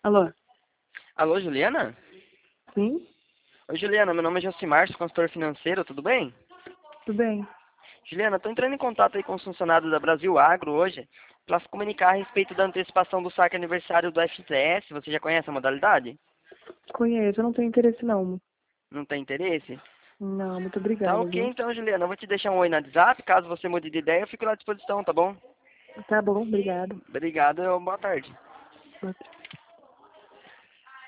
Alô? Alô, Juliana? Sim? Oi, Juliana, meu nome é Josimar, sou consultor financeiro, tudo bem? Tudo bem? Juliana, estou entrando em contato aí com os funcionários da Brasil Agro hoje para se comunicar a respeito da antecipação do saque aniversário do FTS. Você já conhece a modalidade? Conheço, eu não tenho interesse não. Não tem interesse? Não, muito Tá obrigada, ok viu? então, Juliana. Eu vou te deixar um oi no WhatsApp. Caso você mude de ideia, eu fico lá à disposição, tá bom? Tá bom, obrigado. Obrigado, boa tarde.